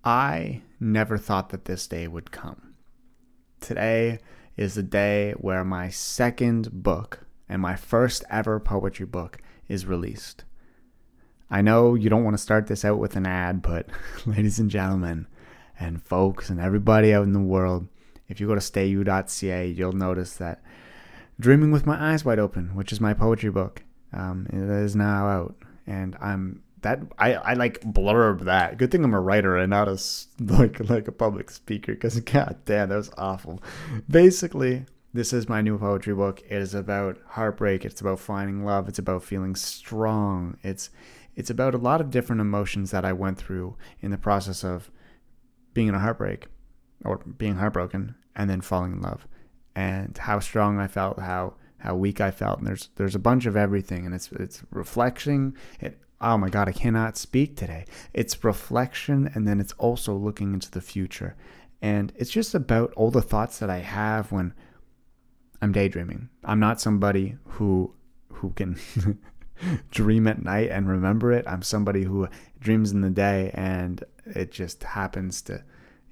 I never thought that this day would come. Today is the day where my second book and my first ever poetry book is released. I know you don't want to start this out with an ad, but ladies and gentlemen, and folks, and everybody out in the world, if you go to stayu.ca, you'll notice that Dreaming with My Eyes Wide Open, which is my poetry book, it is now out. And I like blurb that. Good thing I'm a writer and not like a public speaker, because god damn, that was awful. Basically, this is my new poetry book. It is about heartbreak. It's about finding love. It's about feeling strong. It's about a lot of different emotions that I went through in the process of being in a heartbreak or being heartbroken and then falling in love, and how strong I felt, how weak I felt. And there's a bunch of everything, and it's reflection. Oh my God, I cannot speak today. It's reflection, and then it's also looking into the future. And it's just about all the thoughts that I have when I'm daydreaming. I'm not somebody who can dream at night and remember it. I'm somebody who dreams in the day, and it just happens to,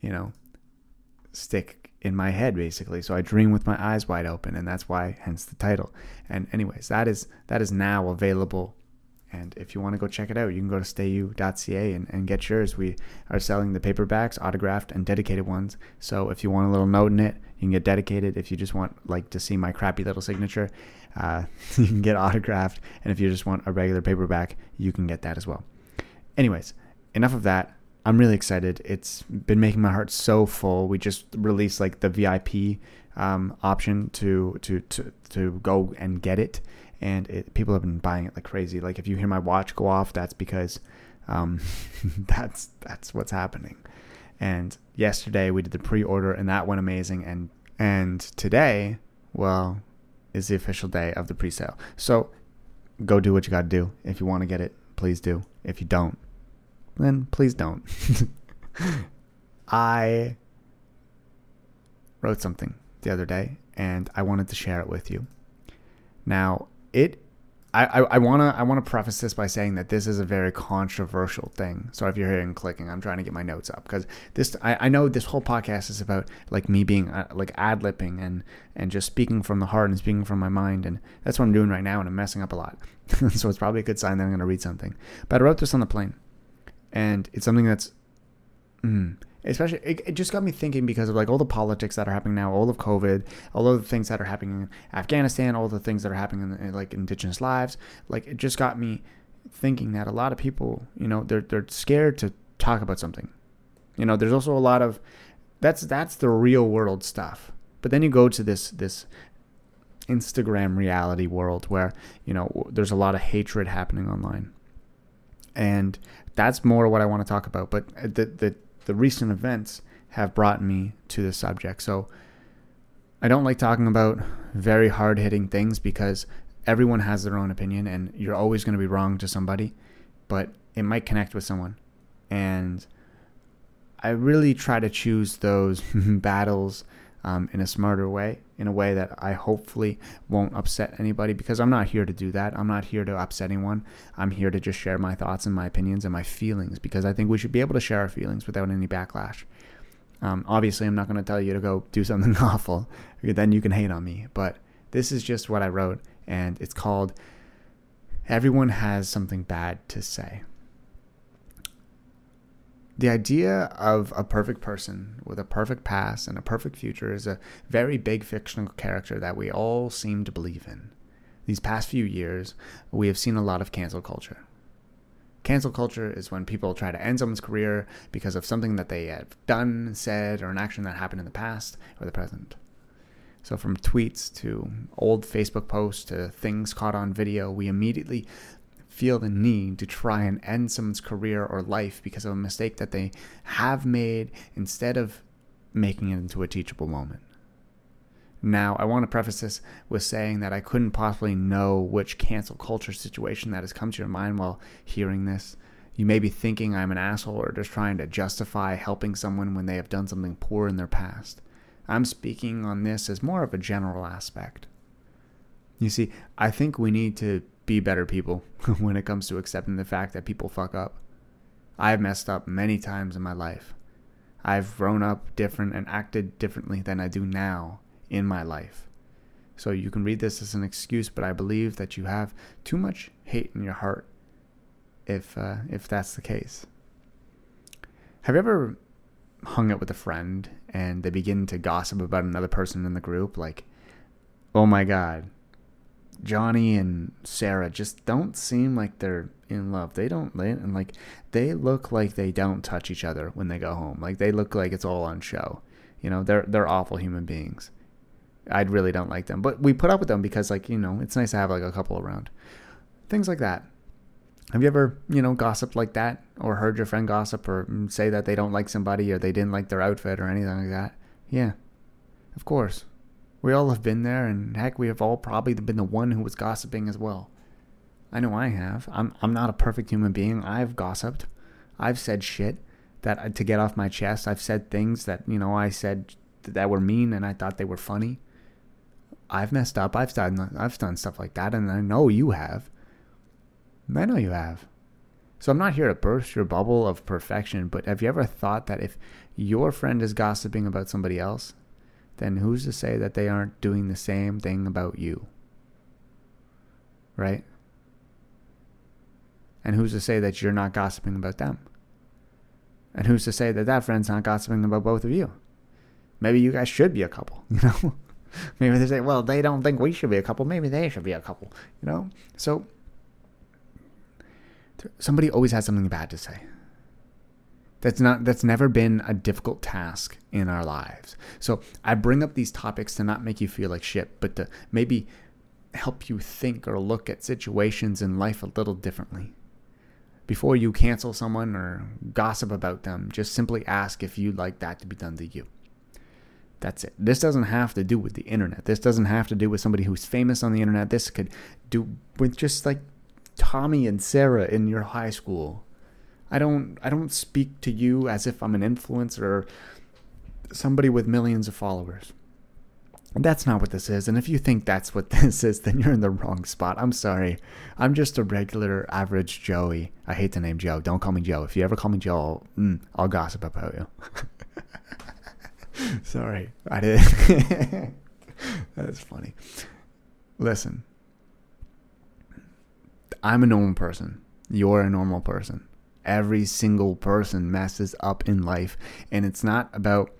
stick in my head, basically. So I dream with my eyes wide open, and that's why, hence the title. And anyways, that is now available. And if you want to go check it out, you can go to stayu.ca and get yours. We are selling the paperbacks, autographed and dedicated ones. So if you want a little note in it, you can get dedicated. If you just want to see my crappy little signature, you can get autographed. And if you just want a regular paperback, you can get that as well. Anyways, enough of that. I'm really excited. It's been making my heart so full. We just released the VIP option to go and get it. And people have been buying it like crazy. Like if you hear my watch go off, that's because that's what's happening. And yesterday we did the pre-order, and that went amazing. And today, well, is the official day of the pre-sale. So go do what you got to do. If you want to get it, please do. If you don't, then please don't. I wrote something the other day, and I wanted to share it with you. Now, I want to preface this by saying that this is a very controversial thing. So if you're hearing clicking, I'm trying to get my notes up, because I know this whole podcast is about me being ad-libbing and just speaking from the heart and speaking from my mind, and that's what I'm doing right now, and I'm messing up a lot. So it's probably a good sign that I'm going to read something. But I wrote this on the plane, and it's something that's especially, it just got me thinking because of all the politics that are happening now, all of COVID, all of the things that are happening in Afghanistan, all the things that are happening in indigenous lives. It just got me thinking that a lot of people, they're scared to talk about something. There's also a lot of that's the real world stuff. But then you go to this Instagram reality world where there's a lot of hatred happening online, and that's more what I want to talk about. But the recent events have brought me to this subject. So I don't like talking about very hard-hitting things, because everyone has their own opinion, and you're always going to be wrong to somebody, but it might connect with someone. And I really try to choose those battles in a smarter way, in a way that I hopefully won't upset anybody, because I'm not here to do that. I'm not here to upset anyone. I'm here to just share my thoughts and my opinions and my feelings, because I think we should be able to share our feelings without any backlash. Obviously, I'm not going to tell you to go do something awful. Then you can hate on me. But this is just what I wrote, and it's called Everyone Has Something Bad to Say. The idea of a perfect person with a perfect past and a perfect future is a very big fictional character that we all seem to believe in. These past few years, we have seen a lot of cancel culture. Cancel culture is when people try to end someone's career because of something that they have done, said, or an action that happened in the past or the present. So from tweets to old Facebook posts to things caught on video, we immediately feel the need to try and end someone's career or life because of a mistake that they have made, instead of making it into a teachable moment. Now, I want to preface this with saying that I couldn't possibly know which cancel culture situation that has come to your mind while hearing this. You may be thinking I'm an asshole or just trying to justify helping someone when they have done something poor in their past. I'm speaking on this as more of a general aspect. You see, I think we need to be better people when it comes to accepting the fact that people fuck up. I have messed up many times in my life. I've grown up different and acted differently than I do now in my life. So you can read this as an excuse, but I believe that you have too much hate in your heart if that's the case. Have you ever hung out with a friend and they begin to gossip about another person in the group? Like, oh my God, Johnny and Sarah just don't seem like they're in love. They look like they don't touch each other when they go home. Like, they look like it's all on show. They're awful human beings. I really don't like them, but we put up with them because, like, it's nice to have like a couple around. Things like that. Have you ever, gossiped like that, or heard your friend gossip or say that they don't like somebody or they didn't like their outfit or anything like that? Yeah, of course. We all have been there, and heck, we have all probably been the one who was gossiping as well. I know I have. I'm not a perfect human being. I've gossiped. I've said shit that to get off my chest. I've said things that, I said that were mean and I thought they were funny. I've messed up. I've done stuff like that, and I know you have. I know you have. So I'm not here to burst your bubble of perfection, but have you ever thought that if your friend is gossiping about somebody else, then who's to say that they aren't doing the same thing about you? Right? And who's to say that you're not gossiping about them? And who's to say that that friend's not gossiping about both of you? Maybe you guys should be a couple, Maybe they say, well, they don't think we should be a couple. Maybe they should be a couple, So somebody always has something bad to say. That's never been a difficult task in our lives. So I bring up these topics to not make you feel like shit, but to maybe help you think or look at situations in life a little differently. Before you cancel someone or gossip about them, just simply ask if you'd like that to be done to you. That's it. This doesn't have to do with the internet. This doesn't have to do with somebody who's famous on the internet. This could do with just like Tommy and Sarah in your high school. I don't speak to you as if I'm an influencer or somebody with millions of followers. That's not what this is. And if you think that's what this is, then you're in the wrong spot. I'm sorry. I'm just a regular average Joey. I hate the name Joe. Don't call me Joe. If you ever call me Joe, I'll gossip about you. Sorry. I did. That's funny. Listen. I'm a normal person. You're a normal person. Every single person messes up in life, and it's not about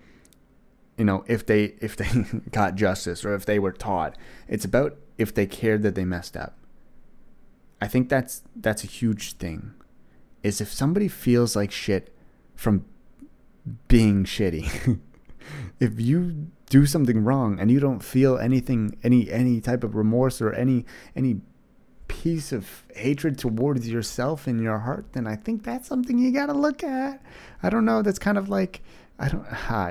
if they got justice or if they were taught. It's about if they cared that they messed up. I think that's a huge thing. Is if somebody feels like shit from being shitty. If you do something wrong and you don't feel anything, any type of remorse or any piece of hatred towards yourself in your heart, then I think that's something you got to look at. I don't know. That's kind of like, I don't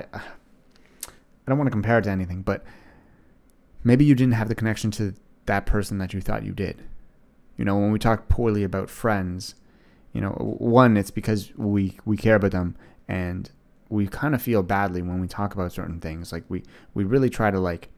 want to compare it to anything, but maybe you didn't have the connection to that person that you thought you did. When we talk poorly about friends, one, it's because we care about them, and we kind of feel badly when we talk about certain things. Like we really try to like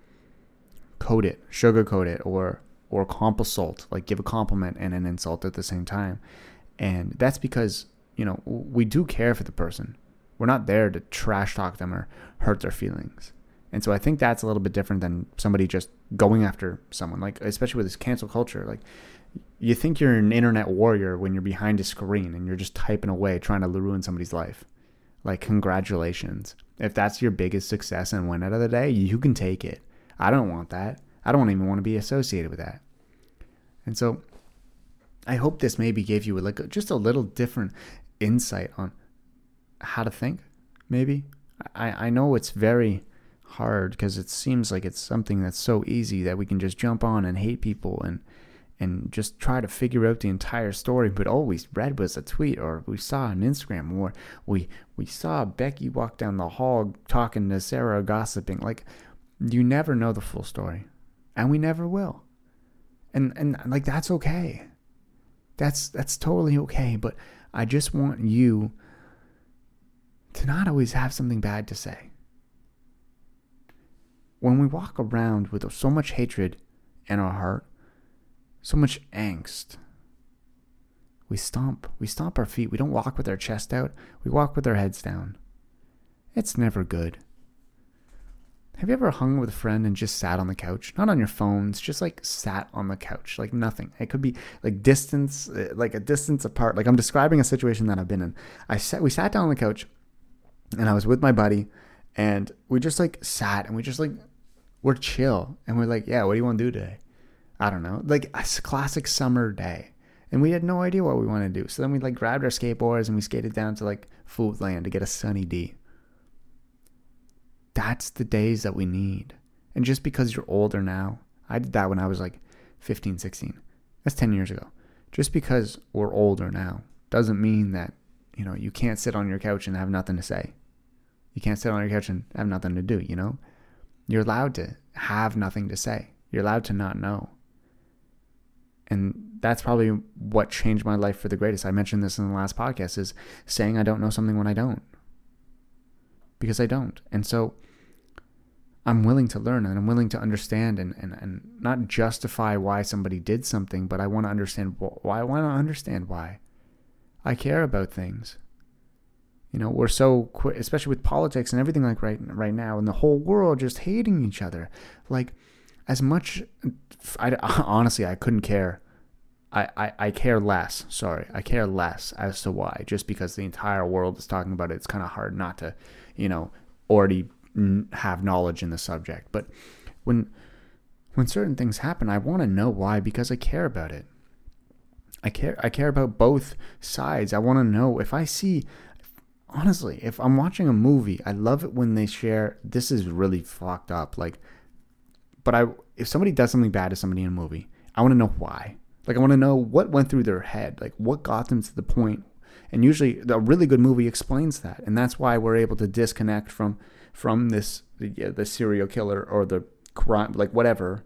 sugarcoat it, or compensate, like give a compliment and an insult at the same time. And that's because, we do care for the person. We're not there to trash talk them or hurt their feelings. And so I think that's a little bit different than somebody just going after someone, like, especially with this cancel culture. Like, you think you're an internet warrior when you're behind a screen and you're just typing away trying to ruin somebody's life. Like, congratulations. If that's your biggest success and win out of the day, you can take it. I don't want that. I don't even want to be associated with that. And so I hope this maybe gave you just a little different insight on how to think, maybe. I know it's very hard because it seems like it's something that's so easy that we can just jump on and hate people and just try to figure out the entire story. But all we read was a tweet, or we saw on Instagram, or we saw Becky walk down the hall talking to Sarah, gossiping. Like, you never know the full story, and we never will. And like, that's okay. That's totally okay. But I just want you to not always have something bad to say. When we walk around with so much hatred in our heart, so much angst, we stomp our feet. We don't walk with our chest out. We walk with our heads down. It's never good. Have you ever hung with a friend and just sat on the couch? Not on your phones, just like sat on the couch, like nothing. It could be like distance, like a distance apart. Like I'm describing a situation that I've been in. We sat down on the couch and I was with my buddy and we just like sat and we just like, we're chill. And we're like, yeah, what do you want to do today? I don't know. Like a classic summer day. And we had no idea what we wanted to do. So then we like grabbed our skateboards and we skated down to like Foodland to get a Sunny D. That's the days that we need. And just because you're older now, I did that when I was like 15, 16. That's 10 years ago. Just because we're older now doesn't mean that, you can't sit on your couch and have nothing to say. You can't sit on your couch and have nothing to do, You're allowed to have nothing to say. You're allowed to not know. And that's probably what changed my life for the greatest. I mentioned this in the last podcast, is saying I don't know something when I don't. Because I don't. And so I'm willing to learn and I'm willing to understand and not justify why somebody did something, but I want to understand why. I want to understand why. I care about things. We're so quick, especially with politics and everything like right now, and the whole world just hating each other. Like, as much, honestly, I couldn't care. I care less. Sorry, I care less as to why. Just because the entire world is talking about it, it's kind of hard not to, already have knowledge in the subject. But when certain things happen, I want to know why, because I care about it. I care about both sides. I want to know if I see. Honestly, if I'm watching a movie, I love it when they share, this is really fucked up. If somebody does something bad to somebody in a movie, I want to know why. Like, I want to know what went through their head, like what got them to the point. And usually a really good movie explains that. And that's why we're able to disconnect from this, the serial killer or the crime, like whatever.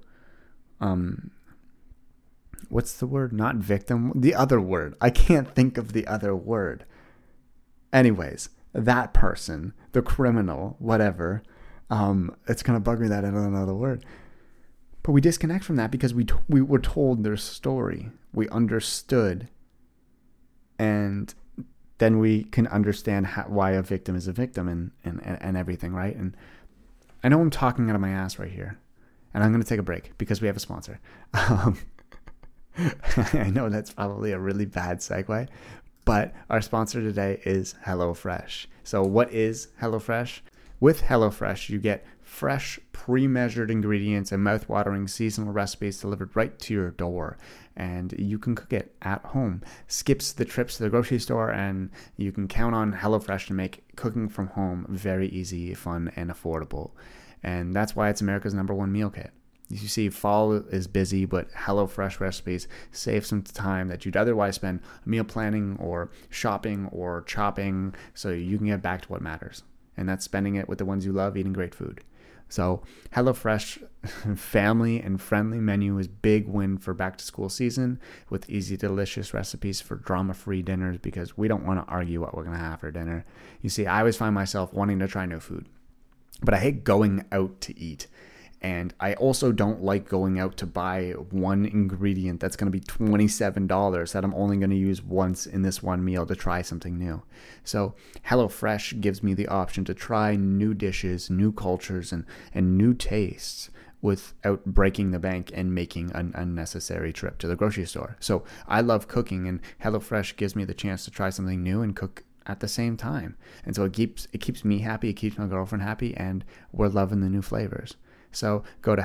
What's the word? Not victim. The other word. I can't think of the other word. Anyways, that person, the criminal, whatever, it's going to bug me that I don't know the word. But we disconnect from that because we were told their story. We understood. And then we can understand why a victim is a victim and everything, right? And I know I'm talking out of my ass right here. And I'm going to take a break because we have a sponsor. I know that's probably a really bad segue. But our sponsor today is HelloFresh. So what is HelloFresh? With HelloFresh, you get fresh, pre-measured ingredients and mouth-watering seasonal recipes delivered right to your door. And you can cook it at home. Skips the trips to the grocery store, and you can count on HelloFresh to make cooking from home very easy, fun, and affordable. And that's why it's America's #1 meal kit. You see, fall is busy, but HelloFresh recipes save some time that you'd otherwise spend meal planning or shopping or chopping, so you can get back to what matters. And that's spending it with the ones you love, eating great food. So HelloFresh family and friendly menu is big win for back to school season, with easy, delicious recipes for drama-free dinners, because we don't want to argue what we're going to have for dinner. You see, I always find myself wanting to try new food, but I hate going out to eat. And I also don't like going out to buy one ingredient that's going to be $27 that I'm only going to use once in this one meal to try something new. So HelloFresh gives me the option to try new dishes, new cultures, and new tastes without breaking the bank and making an unnecessary trip to the grocery store. So I love cooking, and HelloFresh gives me the chance to try something new and cook at the same time. And so it keeps me happy, it keeps my girlfriend happy, and we're loving the new flavors. So go to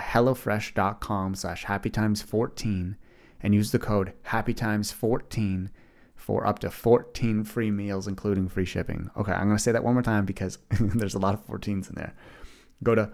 HelloFresh.com/HappyTimes14 and use the code HappyTimes14 for up to 14 free meals, including free shipping. Okay, I'm going to say that one more time because there's a lot of 14s in there. Go to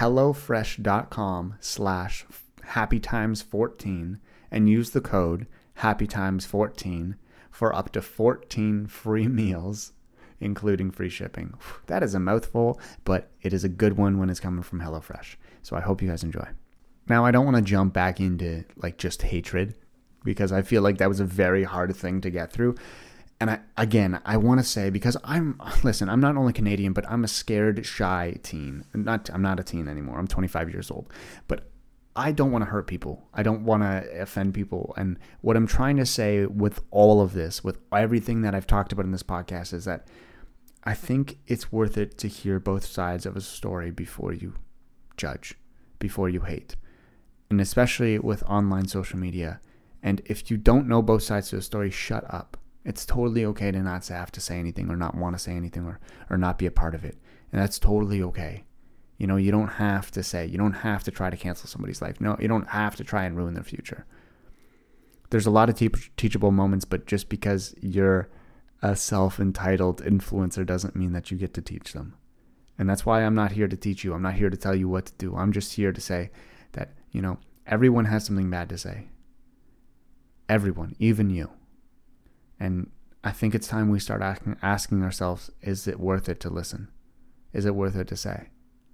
HelloFresh.com/HappyTimes14 and use the code HappyTimes14 for up to 14 free meals, including free shipping. That is a mouthful, but it is a good one when it's coming from HelloFresh. So I hope you guys enjoy. Now, I don't want to jump back into like just hatred, because I feel like that was a very hard thing to get through. And I want to say, because I'm not only Canadian, but I'm a scared, shy teen. I'm not a teen anymore. I'm 25 years old. But I don't want to hurt people. I don't want to offend people. And what I'm trying to say with all of this, with everything that I've talked about in this podcast, is that I think it's worth it to hear both sides of a story before you judge, before you hate. And especially with online social media. And if you don't know both sides of the story, shut up. It's totally okay to not have to say anything or not want to say anything or not be a part of it. And that's totally okay. You know, you don't have to try to cancel somebody's life. No, you don't have to try and ruin their future. There's a lot of teachable moments, but just because you're a self-entitled influencer doesn't mean that you get to teach them. And that's why I'm not here to teach you. I'm not here to tell you what to do. I'm just here to say that, you know, everyone has something bad to say. Everyone, even you. And I think it's time we start asking ourselves, is it worth it to listen? Is it worth it to say?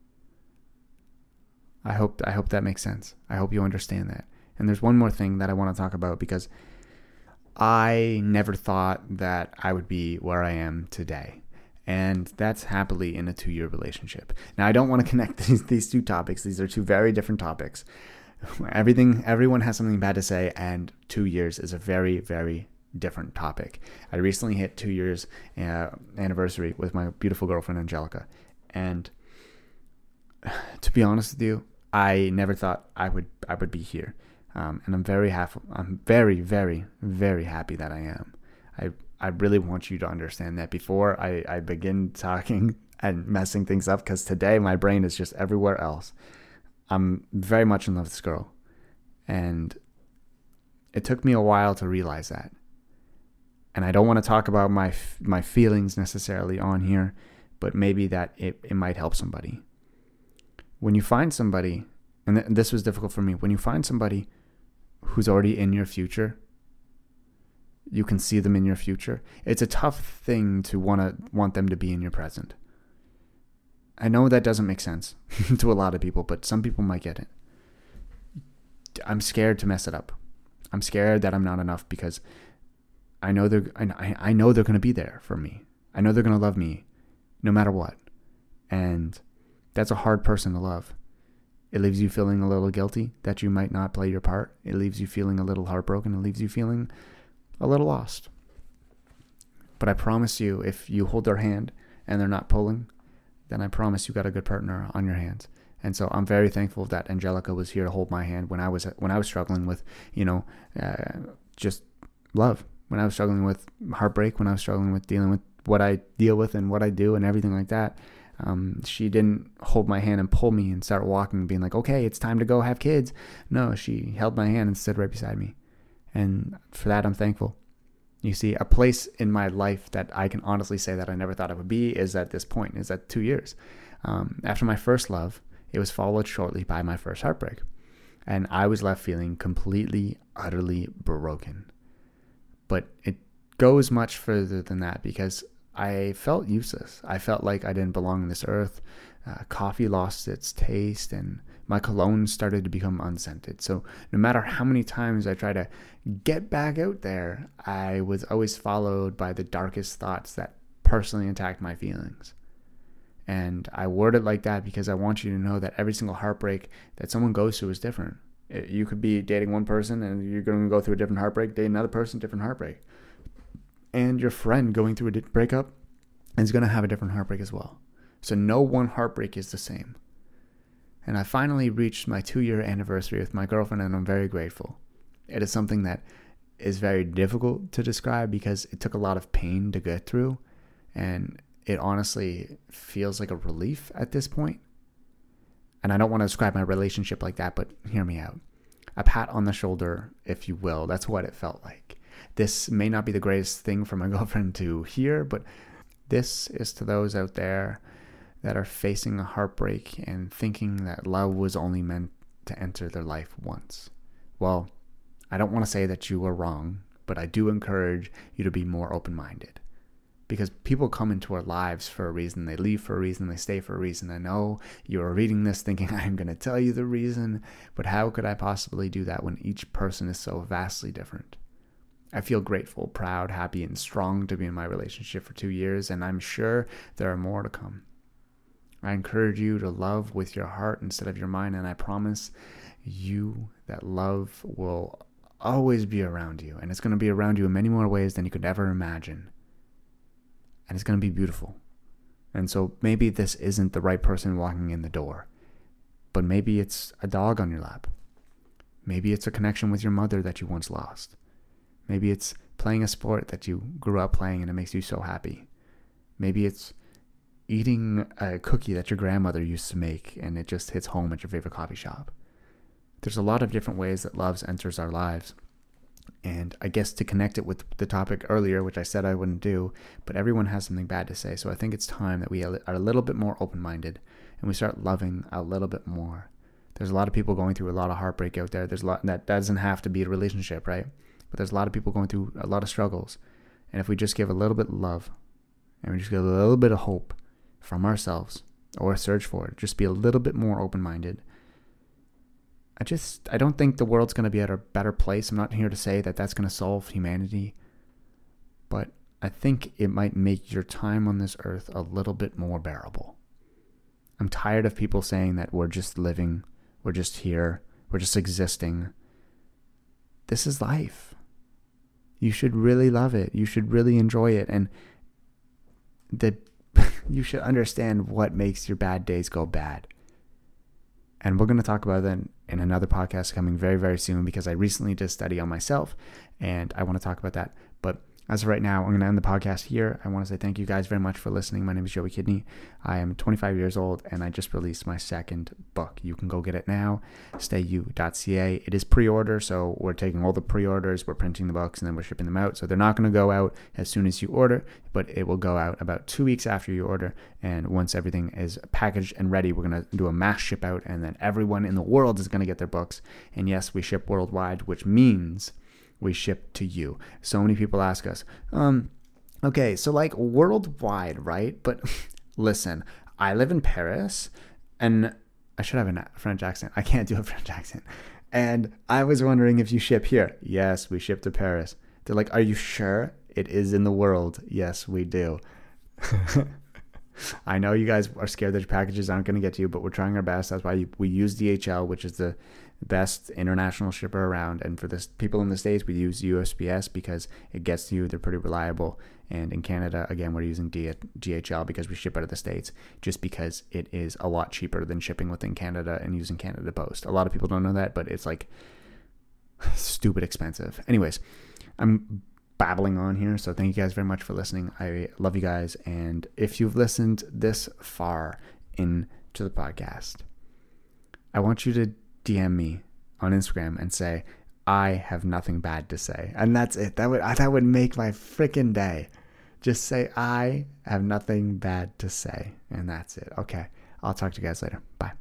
I hope that makes sense. I hope you understand that. And there's one more thing that I want to talk about, because I never thought that I would be where I am today. And that's happily in a 2-year relationship. Now, I don't want to connect these two topics. These are two very different topics. Everyone has something bad to say, and 2 years is a very, very different topic. I recently hit 2 years anniversary with my beautiful girlfriend, Angelica. And to be honest with you, I never thought I would be here. And I'm very happy. I'm very, very, very happy that I am. I really want you to understand that before I begin talking and messing things up, because today my brain is just everywhere else. I'm very much in love with this girl. And it took me a while to realize that. And I don't want to talk about my feelings necessarily on here, but maybe that it might help somebody. When you find somebody, and this was difficult for me, when you find somebody who's already in your future, you can see them in your future. It's a tough thing to want them to be in your present. I know that doesn't make sense to a lot of people, but some people might get it. I'm scared to mess it up. I'm scared that I'm not enough, because I know they're going to be there for me. I know they're going to love me no matter what. And that's a hard person to love. It leaves you feeling a little guilty that you might not play your part. It leaves you feeling a little heartbroken. It leaves you feeling a little lost. But I promise you, if you hold their hand and they're not pulling, then I promise you got a good partner on your hands. And so I'm very thankful that Angelica was here to hold my hand when I was struggling with, just love. When I was struggling with heartbreak, when I was struggling with dealing with what I deal with and what I do and everything like that. She didn't hold my hand and pull me and start walking, being like, okay, it's time to go have kids. No, she held my hand and stood right beside me. And for that, I'm thankful. You see, a place in my life that I can honestly say that I never thought it would be is at this point, is at 2 years. After my first love, it was followed shortly by my first heartbreak. And I was left feeling completely, utterly broken. But it goes much further than that, because I felt useless. I felt like I didn't belong on this earth. Coffee lost its taste, and my cologne started to become unscented. So no matter how many times I tried to get back out there, I was always followed by the darkest thoughts that personally attacked my feelings. And I word it like that because I want you to know that every single heartbreak that someone goes through is different. You could be dating one person and you're going to go through a different heartbreak, date another person, different heartbreak. And your friend going through a breakup is going to have a different heartbreak as well. So no one heartbreak is the same. And I finally reached my 2-year anniversary with my girlfriend, and I'm very grateful. It is something that is very difficult to describe because it took a lot of pain to get through. And it honestly feels like a relief at this point. And I don't want to describe my relationship like that, but hear me out. A pat on the shoulder, if you will. That's what it felt like. This may not be the greatest thing for my girlfriend to hear, but this is to those out there that are facing a heartbreak and thinking that love was only meant to enter their life once. Well, I don't want to say that you are wrong, but I do encourage you to be more open-minded. Because people come into our lives for a reason. They leave for a reason. They stay for a reason. I know you're reading this thinking I'm going to tell you the reason, but how could I possibly do that when each person is so vastly different? I feel grateful, proud, happy, and strong to be in my relationship for 2 years, and I'm sure there are more to come. I encourage you to love with your heart instead of your mind, and I promise you that love will always be around you, and it's going to be around you in many more ways than you could ever imagine. And it's going to be beautiful. And so maybe this isn't the right person walking in the door, but maybe it's a dog on your lap. Maybe it's a connection with your mother that you once lost. Maybe it's playing a sport that you grew up playing and it makes you so happy. Maybe it's eating a cookie that your grandmother used to make and it just hits home at your favorite coffee shop. There's a lot of different ways that love enters our lives. And I guess to connect it with the topic earlier, which I said I wouldn't do, but everyone has something bad to say. So I think it's time that we are a little bit more open-minded and we start loving a little bit more. There's a lot of people going through a lot of heartbreak out there. There's a lot that doesn't have to be a relationship, right? But there's a lot of people going through a lot of struggles. And if we just give a little bit of love and we just give a little bit of hope from ourselves or search for it, just be a little bit more open-minded. I don't think the world's going to be at a better place. I'm not here to say that that's going to solve humanity, but I think it might make your time on this earth a little bit more bearable. I'm tired of people saying that we're just living, we're just here, we're just existing. This is life. You should really love it. You should really enjoy it. And you should understand what makes your bad days go bad. And we're going to talk about that in another podcast coming very, very soon, because I recently did a study on myself and I want to talk about that. But as of right now, I'm going to end the podcast here. I want to say thank you guys very much for listening. My name is Joey Kidney. I am 25 years old and I just released my second book. You can go get it now, stayu.ca. It is pre-order, so we're taking all the pre-orders, we're printing the books, and then we're shipping them out. So they're not going to go out as soon as you order, but it will go out about 2 weeks after you order. And once everything is packaged and ready, we're going to do a mass ship out, and then everyone in the world is going to get their books. And yes, we ship worldwide, which means we ship to you. So many people ask us, okay, so like worldwide, right? But listen, I live in Paris and I should have a French accent. I can't do a French accent. And I was wondering if you ship here. Yes, we ship to Paris. They're like, are you sure? It is in the world. Yes, we do. I know you guys are scared that your packages aren't going to get to you, but we're trying our best. That's why we use DHL, which is the best international shipper around. And for this people in the States, we use USPS because it gets to you. They're pretty reliable. And in Canada, again, we're using DHL because we ship out of the States, just because it is a lot cheaper than shipping within Canada and using Canada Post. A lot of people don't know that, but it's like stupid expensive. Anyways, I'm babbling on here, so thank you guys very much for listening. I love you guys, and if you've listened this far into the podcast, I want you to DM me on Instagram and say, I have nothing bad to say. And that's it. That would make my freaking day. Just say, I have nothing bad to say. And that's it. Okay. I'll talk to you guys later. Bye.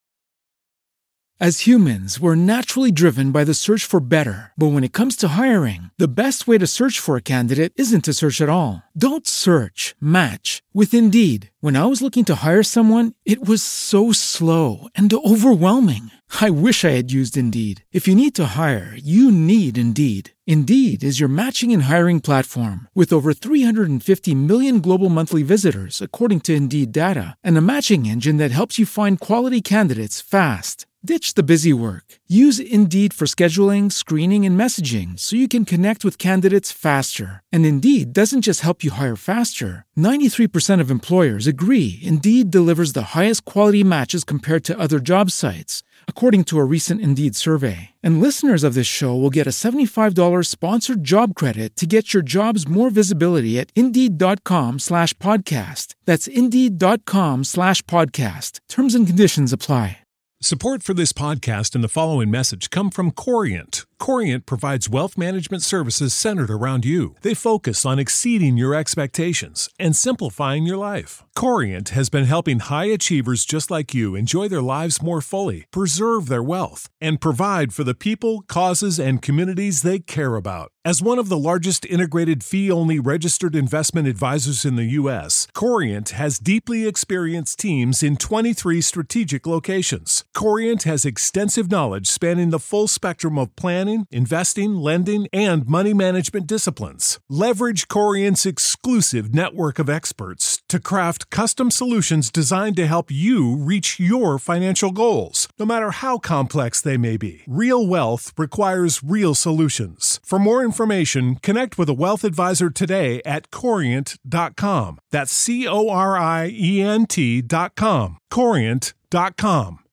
As humans, we're naturally driven by the search for better. But when it comes to hiring, the best way to search for a candidate isn't to search at all. Don't search, match with Indeed. When I was looking to hire someone, it was so slow and overwhelming. I wish I had used Indeed. If you need to hire, you need Indeed. Indeed is your matching and hiring platform with over 350 million global monthly visitors, according to Indeed data, and a matching engine that helps you find quality candidates fast. Ditch the busy work. Use Indeed for scheduling, screening, and messaging so you can connect with candidates faster. And Indeed doesn't just help you hire faster. 93% of employers agree Indeed delivers the highest quality matches compared to other job sites, according to a recent Indeed survey. And listeners of this show will get a $75 sponsored job credit to get your jobs more visibility at Indeed.com/podcast. That's Indeed.com/podcast. Terms and conditions apply. Support for this podcast and the following message come from Corient. Corient provides wealth management services centered around you. They focus on exceeding your expectations and simplifying your life. Corient has been helping high achievers just like you enjoy their lives more fully, preserve their wealth, and provide for the people, causes, and communities they care about. As one of the largest integrated fee-only registered investment advisors in the U.S., Corient has deeply experienced teams in 23 strategic locations. Corient has extensive knowledge spanning the full spectrum of planning, investing, lending, and money management disciplines. Leverage Corient's exclusive network of experts to craft custom solutions designed to help you reach your financial goals, no matter how complex they may be. Real wealth requires real solutions. For more information, connect with a wealth advisor today at Corient.com. That's Corient.com. Corient.com.